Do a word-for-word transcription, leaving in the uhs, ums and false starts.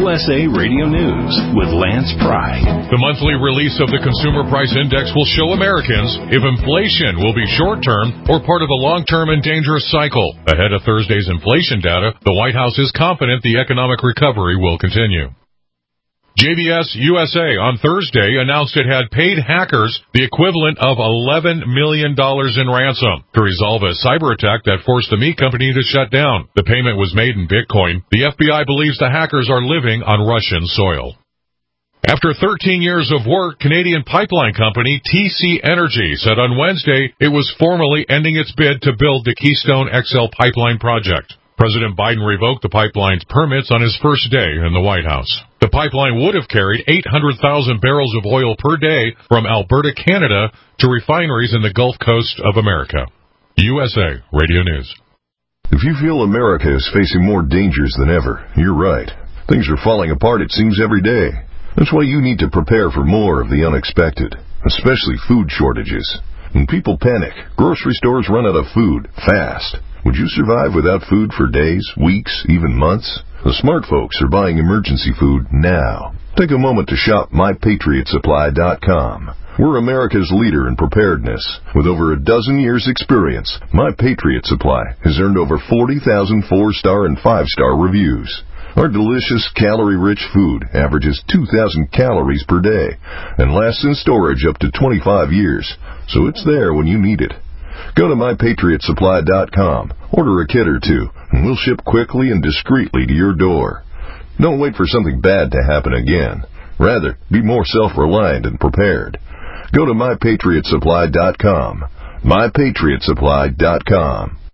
U S A Radio News with Lance Pry. The monthly release of the Consumer Price Index will show Americans if inflation will be short-term or part of a long-term and dangerous cycle. Ahead of Thursday's inflation data, the White House is confident the economic recovery will continue. J B S U S A on Thursday announced it had paid hackers the equivalent of eleven million dollars in ransom to resolve a cyber attack that forced the meat company to shut down. The payment was made in Bitcoin. The F B I believes the hackers are living on Russian soil. After thirteen years of work, Canadian pipeline company T C Energy said on Wednesday it was formally ending its bid to build the Keystone X L pipeline project. President Biden revoked the pipeline's permits on his first day in the White House. The pipeline would have carried eight hundred thousand barrels of oil per day from Alberta, Canada, to refineries in the Gulf Coast of America. U S A Radio News. If you feel America is facing more dangers than ever, you're right. Things are falling apart, it seems, every day. That's why you need to prepare for more of the unexpected, especially food shortages. When people panic, grocery stores run out of food fast. Would you survive without food for days, weeks, even months? The smart folks are buying emergency food now. Take a moment to shop my patriot supply dot com. We're America's leader in preparedness. With over a dozen years' experience, My Patriot Supply has earned over forty thousand four-star and five-star reviews. Our delicious, calorie-rich food averages two thousand calories per day and lasts in storage up to twenty-five years, so it's there when you need it. Go to my patriot supply dot com, order a kit or two, and we'll ship quickly and discreetly to your door. Don't wait for something bad to happen again. Rather, be more self-reliant and prepared. Go to my patriot supply dot com. my patriot supply dot com.